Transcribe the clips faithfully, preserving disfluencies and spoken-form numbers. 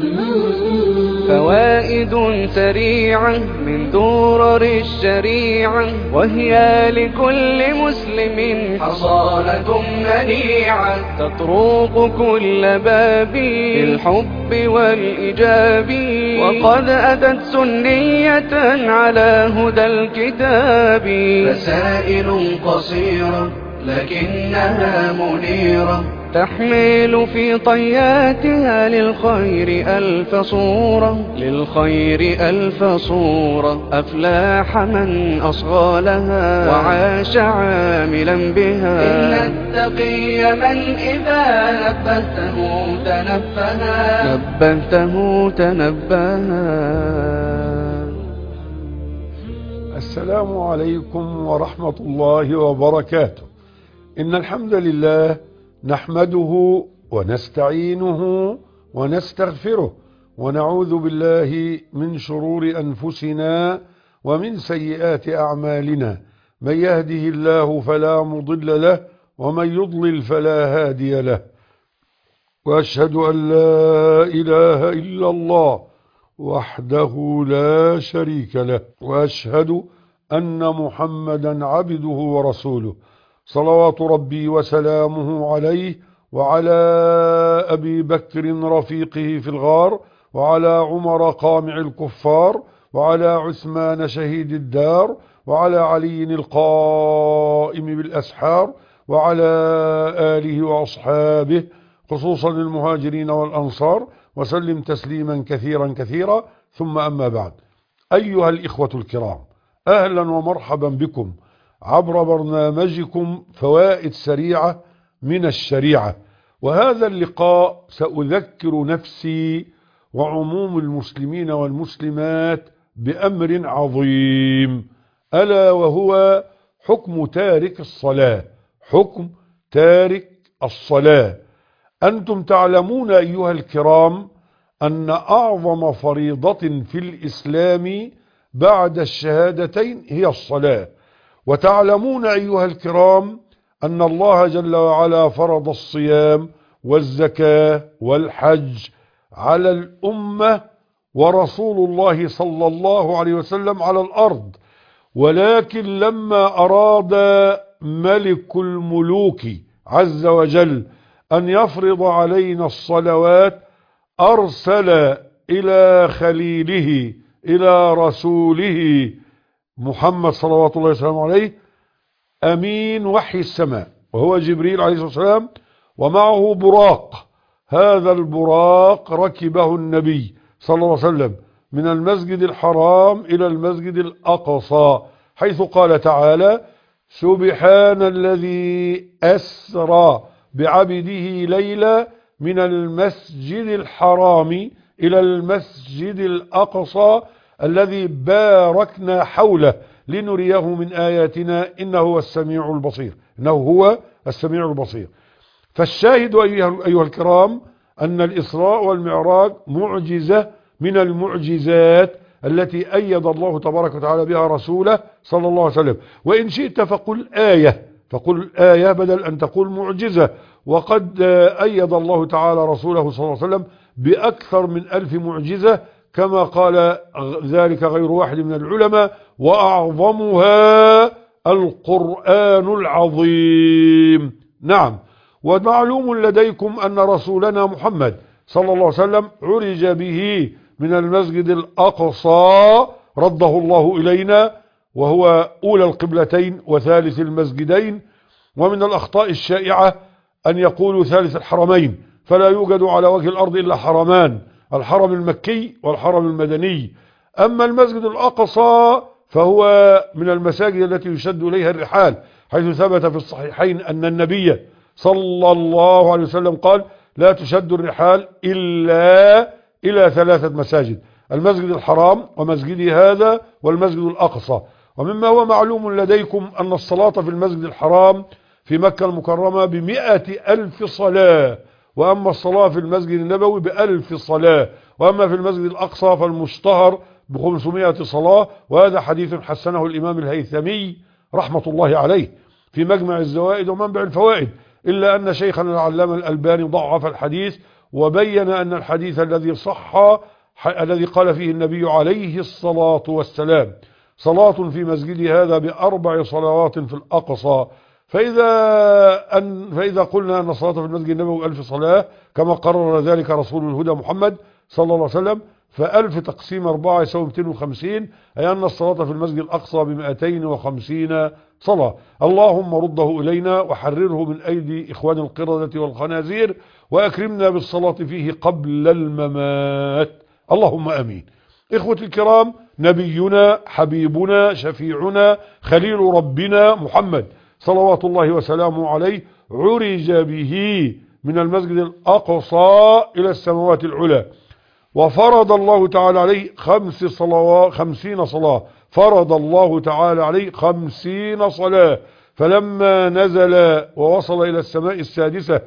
فوائد سريعة من درر الشريعة، وهي لكل مسلم حصانة منيعة، تطرق كل باب بالحب والإيجاب، وقد أتت سنية على هدى الكتاب. رسائل قصيرة لكنها منيرة، تحمل في طياتها للخير ألف صورة، للخير ألف صورة. أفلاح من أصغى لها وعاش عاملا بها. إن التقي من إذا نبهته تنبها، نبهته تنبها. السلام عليكم ورحمة الله وبركاته. إن الحمد لله نحمده ونستعينه ونستغفره، ونعوذ بالله من شرور أنفسنا ومن سيئات أعمالنا. من يهده الله فلا مضل له، ومن يضلل فلا هادي له. وأشهد أن لا إله إلا الله وحده لا شريك له، وأشهد أن محمدا عبده ورسوله، صلوات ربي وسلامه عليه وعلى أبي بكر رفيقه في الغار، وعلى عمر قامع الكفار، وعلى عثمان شهيد الدار، وعلى علي القائم بالأسحار، وعلى آله وأصحابه خصوصا المهاجرين والأنصار، وسلم تسليما كثيرا كثيرا. ثم أما بعد، أيها الإخوة الكرام، أهلا ومرحبا بكم عبر برنامجكم فوائد سريعة من الشريعة. وهذا اللقاء سأذكر نفسي وعموم المسلمين والمسلمات بأمر عظيم، ألا وهو حكم تارك الصلاة. حكم تارك الصلاة. أنتم تعلمون أيها الكرام أن أعظم فريضة في الإسلام بعد الشهادتين هي الصلاة. وتعلمون أيها الكرام أن الله جل وعلا فرض الصيام والزكاة والحج على الأمة، ورسول الله صلى الله عليه وسلم على الأرض. ولكن لما أراد ملك الملوك عز وجل أن يفرض علينا الصلوات، أرسل إلى خليله إلى رسوله محمد صلوات الله وسلامه عليه أمين وحي السماء، وهو جبريل عليه الصلاة والسلام، ومعه براق. هذا البراق ركبه النبي صلى الله عليه وسلم من المسجد الحرام إلى المسجد الأقصى، حيث قال تعالى: سبحان الذي أسرى بعبده ليلا من المسجد الحرام إلى المسجد الأقصى الذي باركنا حوله لنريه من آياتنا إنه هو السميع البصير. إنه هو السميع البصير. فالشاهد أيها الكرام أن الإسراء والمعراج معجزة من المعجزات التي أيد الله تبارك وتعالى بها رسوله صلى الله عليه وسلم. وإن شئت فقل آية، فقل آية بدل أن تقول معجزة. وقد أيد الله تعالى رسوله صلى الله عليه وسلم بأكثر من ألف معجزة، كما قال ذلك غير واحد من العلماء، وأعظمها القرآن العظيم. نعم. ومعلوم لديكم أن رسولنا محمد صلى الله عليه وسلم عرج به من المسجد الأقصى، رده الله إلينا، وهو أولى القبلتين وثالث المسجدين. ومن الأخطاء الشائعة أن يقولوا ثالث الحرمين، فلا يوجد على وجه الأرض إلا حرمان، الحرم المكي والحرم المدني. أما المسجد الأقصى فهو من المساجد التي يشد إليها الرحال، حيث ثبت في الصحيحين أن النبي صلى الله عليه وسلم قال: لا تشد الرحال إلا إلى ثلاثة مساجد: المسجد الحرام، ومسجدي هذا، والمسجد الأقصى. ومما هو معلوم لديكم أن الصلاة في المسجد الحرام في مكة المكرمة بمئة ألف صلاة، وأما الصلاة في المسجد النبوي بألف صلاة، وأما في المسجد الأقصى فالمشتهر بخمسمائة صلاة. وهذا حديث حسنه الإمام الهيثمي رحمة الله عليه في مجمع الزوائد ومنبع الفوائد، إلا أن شيخنا العلامة الألباني ضعف الحديث وبين أن الحديث الذي صح الذي قال فيه النبي عليه الصلاة والسلام صلاة في مسجد هذا بأربع صلوات في الأقصى، فإذا, أن فإذا قلنا أن الصلاة في المسجد النبوي ألف صلاة كما قرر ذلك رسول الهدى محمد صلى الله عليه وسلم، فألف تقسيم أربعة يساوي مئتين وخمسين، أي أن الصلاة في المسجد الأقصى بمئتين وخمسين صلاة. اللهم رده إلينا وحرره من أيدي إخوان القردة والخنازير، وأكرمنا بالصلاة فيه قبل الممات، اللهم أمين. إخوتي الكرام، نبينا حبيبنا شفيعنا خليل ربنا محمد صلوات الله وسلامه عليه عرج به من المسجد الأقصى إلى السماوات العلى، وفرض الله تعالى عليه خمس صلوات خمسين صلاة، فرض الله تعالى عليه خمسين صلاة. فلما نزل ووصل إلى السماء السادسة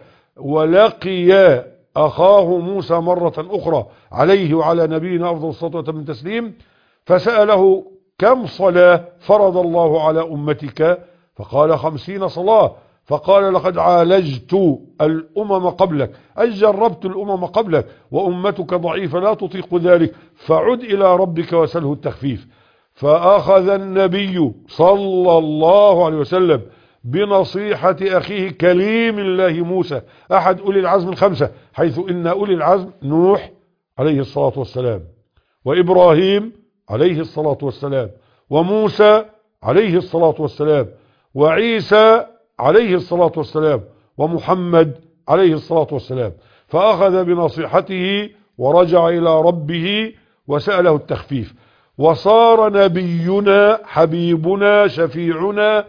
ولقي أخاه موسى مرة أخرى عليه وعلى نبينا أفضل الصلاة وأتم التسليم، فسأله كم صلاة فرض الله على أمتك؟ فقال خمسين صلاة. فقال لقد عالجت الأمم قبلك، أي جربت الأمم قبلك، وأمتك ضعيفة لا تطيق ذلك، فعد إلى ربك وسله التخفيف. فأخذ النبي صلى الله عليه وسلم بنصيحة أخيه كليم الله موسى أحد أولي العزم الخمسة، حيث إن أولي العزم نوح عليه الصلاة والسلام، وإبراهيم عليه الصلاة والسلام، وموسى عليه الصلاة والسلام، وعيسى عليه الصلاة والسلام، ومحمد عليه الصلاة والسلام. فأخذ بنصيحته ورجع إلى ربه وسأله التخفيف، وصار نبينا حبيبنا شفيعنا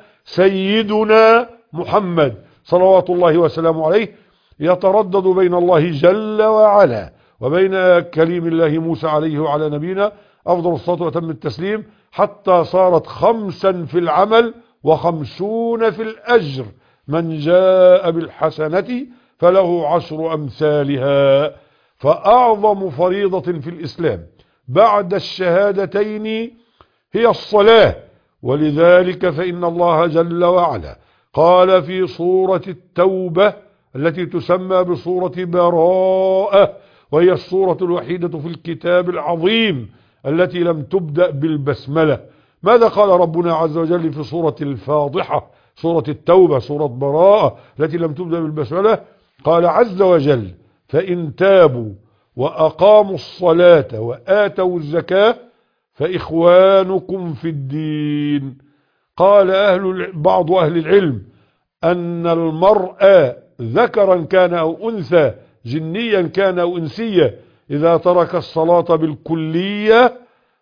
سيدنا محمد صلوات الله وسلامه عليه يتردد بين الله جل وعلا وبين كليم الله موسى عليه وعلى نبينا أفضل الصلاة وأتم التسليم، حتى صارت خمسا في العمل وخمسون في الأجر. من جاء بالحسنة فله عشر أمثالها. فأعظم فريضة في الإسلام بعد الشهادتين هي الصلاة، ولذلك فإن الله جل وعلا قال في سورة التوبة التي تسمى بسورة براءة، وهي السورة الوحيدة في الكتاب العظيم التي لم تبدأ بالبسملة. ماذا قال ربنا عز وجل في سورة الفاضحة؟ سورة التوبة، سورة براءة التي لم تبدأ بالبسملة، قال عز وجل فإن تابوا وأقاموا الصلاة وآتوا الزكاة فإخوانكم في الدين. قال أهل بعض أهل العلم أن المرء ذكرا كان أو أنثى، جنيا كان أو إنسيا، إذا ترك الصلاة بالكلية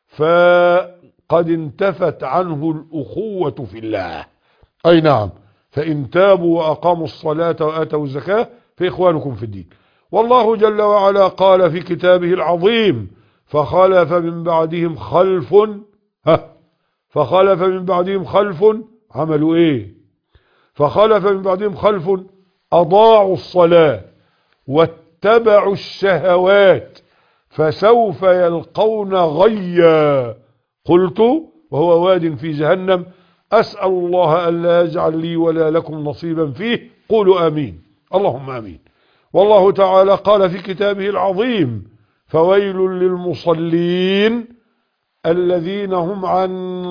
فقد انتفت عنه الأخوة في الله. أي نعم، فإن تابوا وأقاموا الصلاة وآتوا الزكاة فإخوانكم في الدين. والله جل وعلا قال في كتابه العظيم فخلف من بعدهم خلف ها فخلف من بعدهم خلف عملوا ايه؟ فخلف من بعدهم خلف أضاعوا الصلاة واتبعوا الشهوات فسوف يلقون غيا. قلت وهو واد في جهنم أسأل الله ألا يجعل لي ولا لكم نصيبا فيه، قولوا آمين اللهم آمين. والله تعالى قال في كتابه العظيم فويل للمصلين الذين هم عن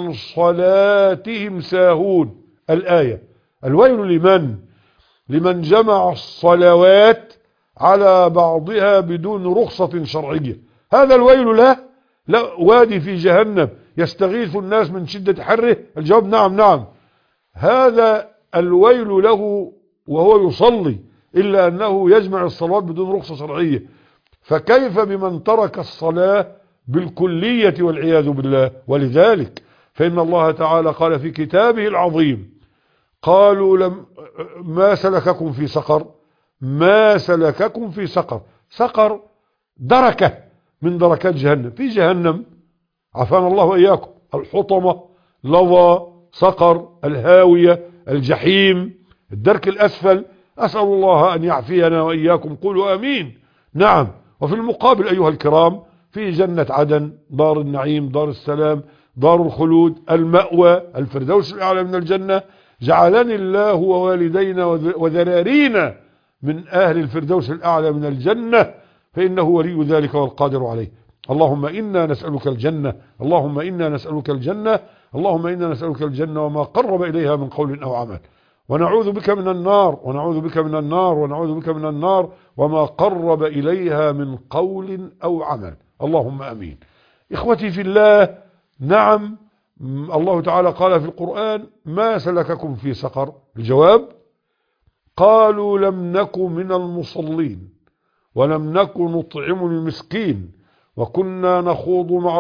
صلاتهم ساهون. الآية الويل لمن؟ لمن جمع الصلوات على بعضها بدون رخصة شرعية، هذا الويل له. لا وادي في جهنم يستغيث الناس من شدة حره؟ الجواب نعم نعم، هذا الويل له وهو يصلي، إلا أنه يجمع الصلاة بدون رخصة شرعية، فكيف بمن ترك الصلاة بالكلية والعياذ بالله؟ ولذلك فإن الله تعالى قال في كتابه العظيم قالوا لم ما سلككم في سقر؟ ما سلككم في سقر؟ سقر دركة من دركات جهنم. في جهنم عافانا الله وإياكم الحطمة، لظى، سقر، الهاوية، الجحيم، الدرك الأسفل، أسأل الله أن يعفينا وإياكم، قولوا آمين. نعم، وفي المقابل أيها الكرام في جنة عدن، دار النعيم، دار السلام، دار الخلود، المأوى، الفردوس الأعلى من الجنة. جعلني الله ووالدينا وذرارينا من أهل الفردوس الأعلى من الجنة، فإنه ولي ذلك والقادر عليه. اللهم إنا نسألك الجنة، اللهم إنا نسألك الجنة، اللهم إنا نسألك الجنة وما قرب إليها من قول أو عمل، ونعوذ بك من النار، ونعوذ بك من النار، ونعوذ بك من النار وما قرب إليها من قول أو عمل. اللهم أمين. إخوتي في الله، نعم، الله تعالى قال في القرآن: ما سلككم في سقر؟ الجواب: قالوا لم نك من المصلين، ولم نك نطعم المسكين، وكنا نخوض مع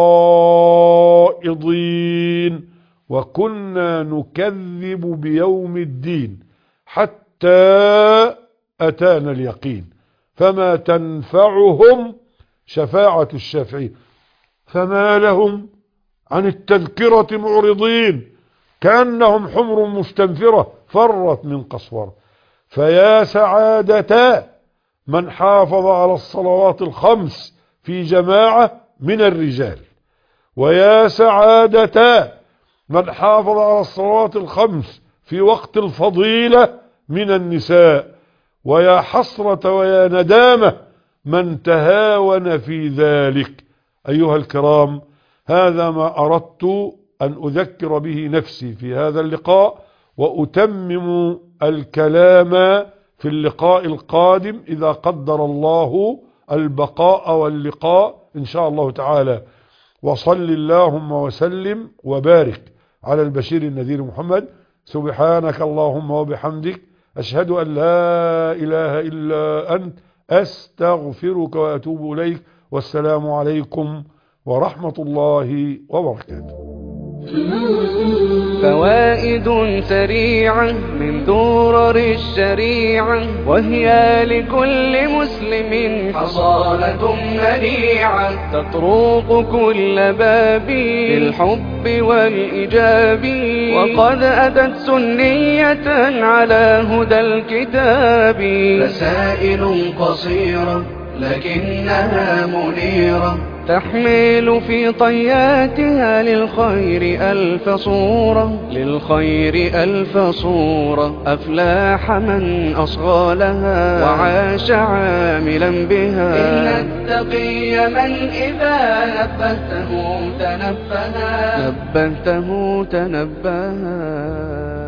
الخائضين، وكنا نكذب بيوم الدين حتى أتانا اليقين، فما تنفعهم شفاعة الشافعين. فما لهم عن التذكرة معرضين، كأنهم حمر مستنفرة فرت من قسورة. فيا سعادة من حافظ على الصلوات الخمس في جماعة من الرجال، ويا سعادة من حافظ على الصلوات الخمس في وقت الفضيلة من النساء، ويا حسرة ويا ندامة من تهاون في ذلك. أيها الكرام، هذا ما أردت أن أذكر به نفسي في هذا اللقاء، وأتمم الكلام في اللقاء القادم إذا قدر الله البقاء واللقاء إن شاء الله تعالى. وصل اللهم وسلم وبارك على البشير النذير محمد. سبحانك اللهم وبحمدك، أشهد أن لا إله إلا أنت، أستغفرك وأتوب إليك. والسلام عليكم ورحمة الله وبركاته. فوائد سريعة من درر الشريعة، وهي لكل مسلم حصانة منيعة، تطرق كل باب بالحب والإيجاب، وقد أتت سنية على هدى الكتاب. رسائل قصيرة لكنها منيرة، تحمل في طياتها للخير ألف صورة، للخير ألف صورة. أفلاح من أصغى لها وعاش عاملا بها. إن التقي من إذا نبهته تنبها، نبهته تنبها.